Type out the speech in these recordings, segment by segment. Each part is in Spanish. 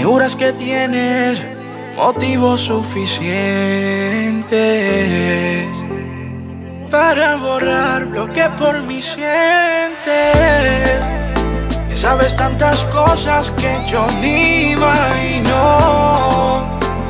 Seguras que tienes motivos suficientes para borrar lo que por mí sientes. Que sabes tantas cosas que yo ni imagino.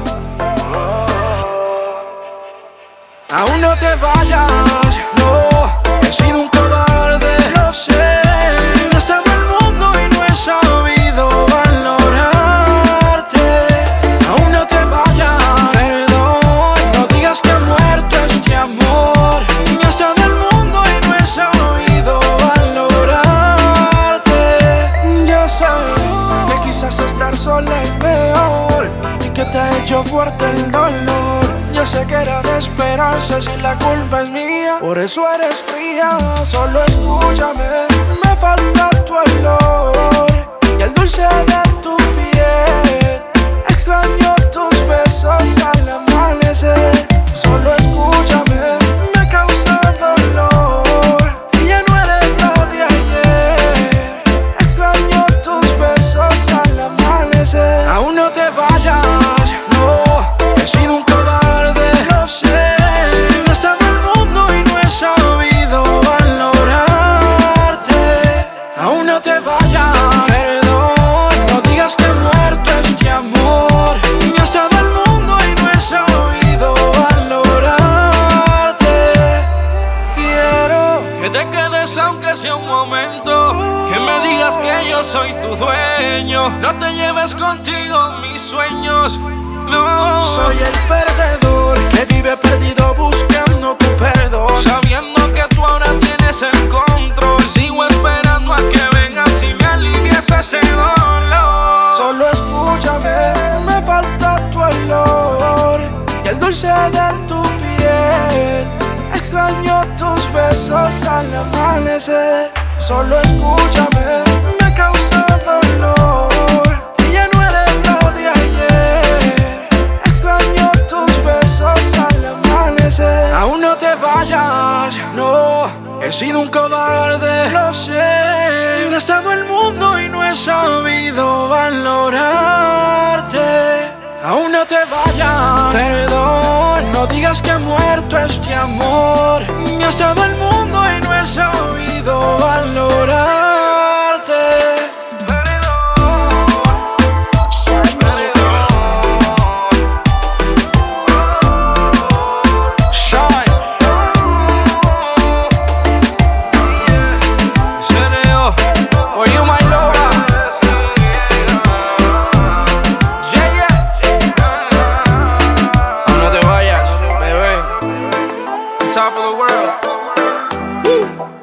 Aún no te vayas, no. He sido un cobarde, lo sé. No he estado en el mundo y no he sabido valorarte. Aún no te vayas, perdón. No digas que ha muerto este amor. No he estado en el mundo y no he sabido valorarte. Yo sé que quizás estar sola es peor y que te ha hecho fuerte el dolor. Yo sé que era de esperarse si la culpa es mía. Por eso eres fría, solo escúchame. Me falta tu olor y el dulce de tu piel. Extraño tus besos al amanecer. Solo escúchame, me causa dolor y ya no eres lo de ayer. Extraño tus besos al amanecer. Aún no te vayas, no. He sido un aunque sea un momento, que me digas que yo soy tu dueño. No te lleves contigo mis sueños, no. Soy el perdedor que vive perdido buscando tu perdón, sabiendo que tú ahora tienes el control. Sigo esperando a que vengas y me alivies este dolor. Solo escúchame, me falta tu olor y el dulce de tu piel. Extraño tus besos al amanecer. Solo escúchame, me causa dolor y ya no eres lo de ayer. Extraño tus besos al amanecer. Aún no te vayas, no. He sido un cobarde, lo sé. No he estado en el mundo y no he sabido valorarte. Aún no te vayas, perdón. No digas que ha muerto este amor. Me ha estado el mundo y no he sabido valorarte. Top of the world. Woo.